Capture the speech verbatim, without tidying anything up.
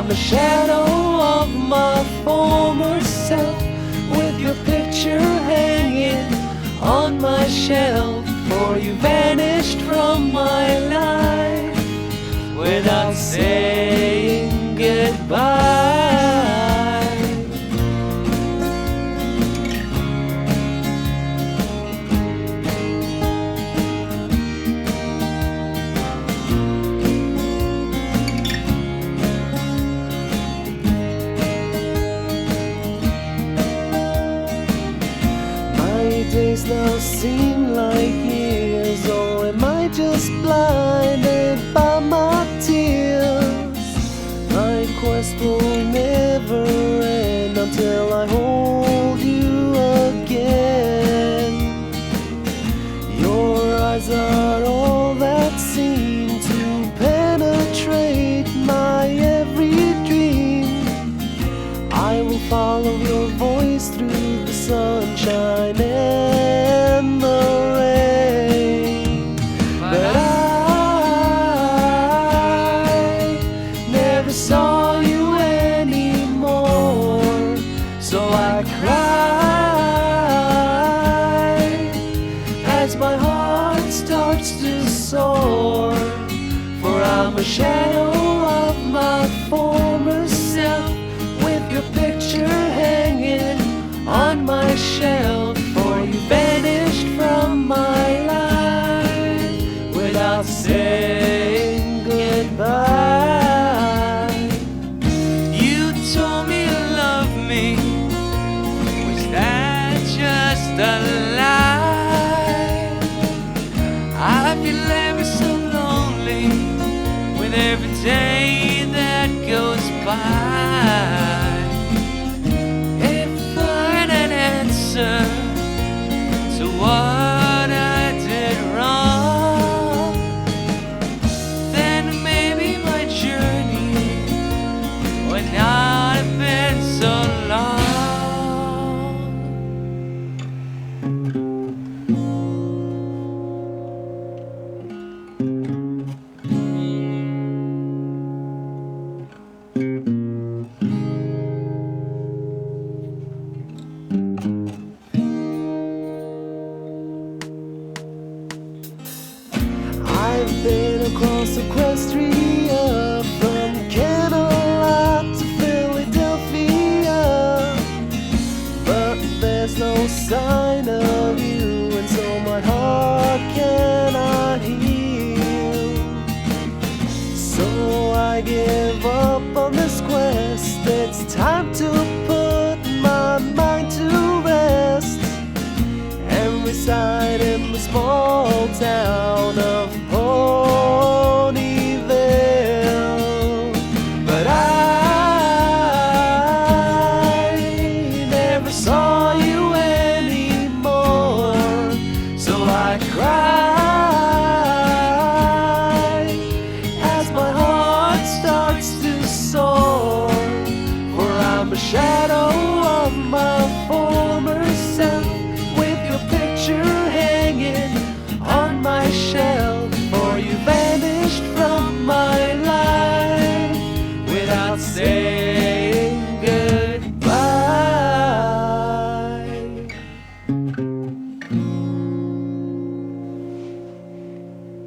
I'm a shadow of my former self, with your picture hanging on my shelf. For you vanished from my life without saying goodbye. Days now seem like years, or am I just blinded by my tears? My quest will never end until I hold you again. Your eyes are all that seem to penetrate my every dream. I will follow your voice through the sunshine and the rain. But I never saw you anymore, so I cry as my heart starts to soar. For I'm a shadow of my former self, with your picture hanging on my shelf. For you vanished from my life without saying goodbye. You told me you loved me, was that just a lie? I feel ever so lonely with every day that goes by. To what I did wrong, then maybe my journey would not have been so long. I've been across Equestria, from Camelot to Philadelphia, but there's no sign of you, and so my heart cannot heal. So I give up on this quest. It's time to put my mind to rest and reside in the small town of Ponyville. But I never saw you anymore, so I cry as my heart starts to soar. For I'm a shadow of my former self, with your picture hanging on my shelf. For you vanished from my life without saying